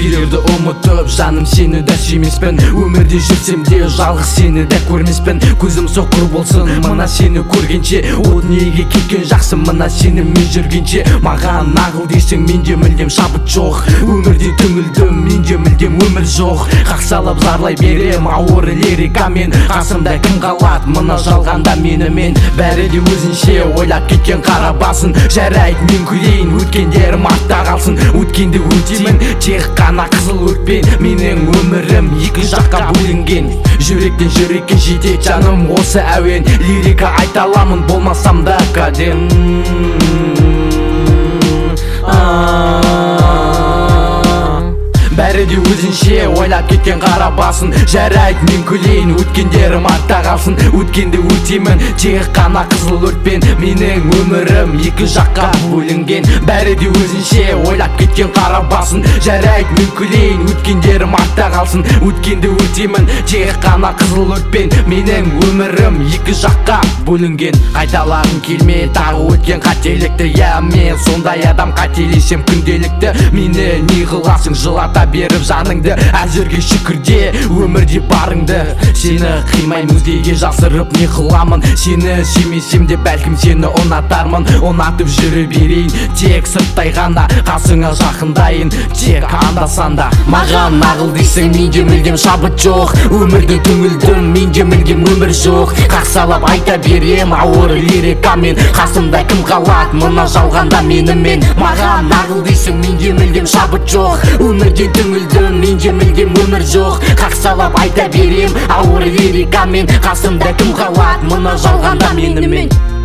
өзгелерді ұмытып жаным сені да сүймеспін. Өмірде жүрсем де жалғыз сені да көрмеспін. Көзім соқыр болсын мына сені көргенше, от неге кеткен жақсы мына сенімен жүргенше. Маған нағыл десең менде мүлдем шабыт жоқ, өмірде түңілдім менде мүлдем өмір жоқ. Қақсалап зарлай берем ауыр лирикамен, қасымда кім қалады мына жалғанда менімен. Бәрі де өзінше ойлап кеткен қара басын, жарайды мен күлейін өткендерім артта қалсын. Өткенді өтеймін тек қана қызыл өртпен, менің өмірім екі жаққа бөлінген. Жүректен жүрекке жетеді жаным осы әуен, лирика айта аламын болмасам да кәдем. Бәрі де өзінше ойлап кеткен қара басын, жарайды мен күлейін өткендерім артта қалсын. Өткенді өтеймін тек қана қызыл өртпен, менің өмірім екі жаққа бөлінген. Бәрі де өзінше ойлап кеткен қара басын, жарайды мен күлейін өткендерім артта қалсын. Өткенді өтеймін тек қана қызыл өртпен, менің өмірім екі жаққа бөлінген. Қайталағым келме тағы өткен қателікті, я мен сондай адам қателесем күнделікті. Мені не қыласың жылата беріп жаныңды, әзірге шүкірде өмірде барыңды. Сені қимай мүлдеге жасырып не қыламын, сені сүймесем де бәлкім сені ұнатармын. Ұнатып жүре берейін тек сырттай ғана, қасыңа жақындайын тек анда-санда. Маған нағыл дейсің менде мүлдем шабыт жоқ, өмірге түңілдім менде мүлдем өмір жоқ. Қақсалап айта берем ауыр лирикамен, қасымда кім қалады мына жалғанда менімен. Маған нағыл дейсің менде мүлдем шабыт жоқ, өмірге түңілдім менде мүлдем өмір жоқ. Қақсалап айта берем ауыр лирикамен, қасымда кім қалады мына жалғанда менімен.